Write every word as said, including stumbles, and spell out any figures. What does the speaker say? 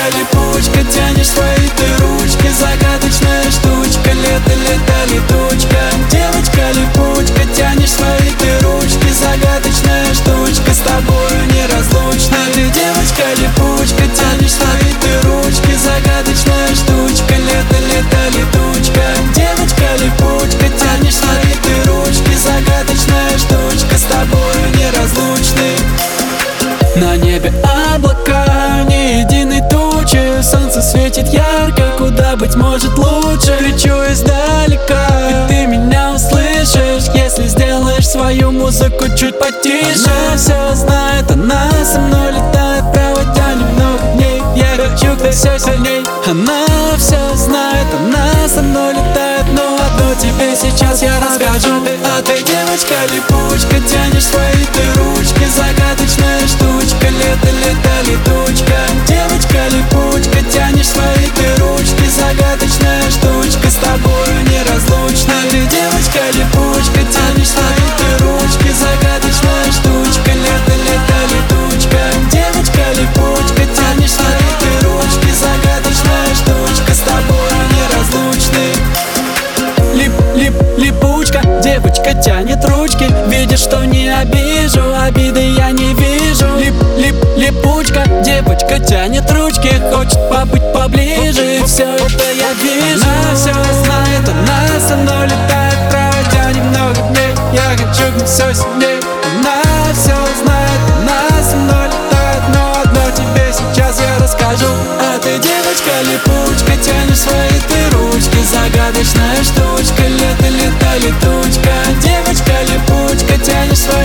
липучка, тянешь свои ты ручки. Загадочная штучка, лето, лето, летучка. Девочка липучка, тянешь свои ты ручки. Загадочная штучка, с тобою неразлучна. Ты девочка липучка, тянешь свои ты ручки. Загадочная штучка, лето, лето, летучка. Девочка липучка, тянешь свои ты ручки. Загадочная штучка, с тобою неразлучны. На небе облака, ни единой тучи. Солнце светит ярко, куда, быть может, лучше. Кричу издалека, и ты меня услышишь, если сделаешь свою музыку чуть потише. Она все знает, она со мной летает, проводя немного дней. Я хочу к ней все сильней. Она все знает, она со мной летает, но одно тебе сейчас я расскажу. А ты девочка липучка, тянешь свои ты ручки. Загадочная штучка, лето, лето, летучка. Девочка липучка, тянешь свои ты ручки. Загадочная штучка, с тобою неразлучна. Ты девочка липучка, тянешь свои ты ручки. Загадочная штучка, лето, лето, летучка. Девочка липучка, тянешь свои ты ручки. Загадочная штучка, с тобою неразлучны. Лип, лип, липучка, девочка тянет ручки. Видишь, что не обижу, обиды я не вижу. Лип, лип, липучка, девочка тянет ручки. Хочет побыть поближе, все это я вижу. Она все знает, она со мной летает, проводя немного дней. Я хочу к ней все сильней. Она все знает, она со мной летает, но одно тебе сейчас я расскажу. А ты девочка липучка, тянешь свои ты ручки. Загадочная штучка, лето, лето, летучка. Девочка липучка, тянешь свои